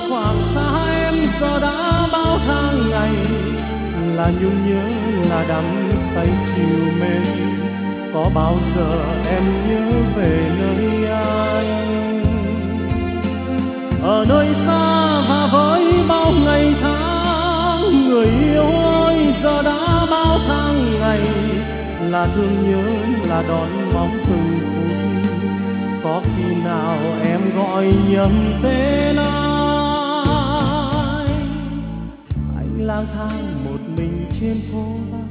khoảng xa em giờ đã bao tháng ngày, là nhung nhớ là đắm say chiều mến. Có bao giờ em nhớ về nơi anh ở nơi xa, và với bao ngày tháng người yêu ơi giờ đã bao tháng ngày, là thương nhớ là đón mong từng phút. Có khi nào em gọi nhầm tên anh lang thang một mình trên phố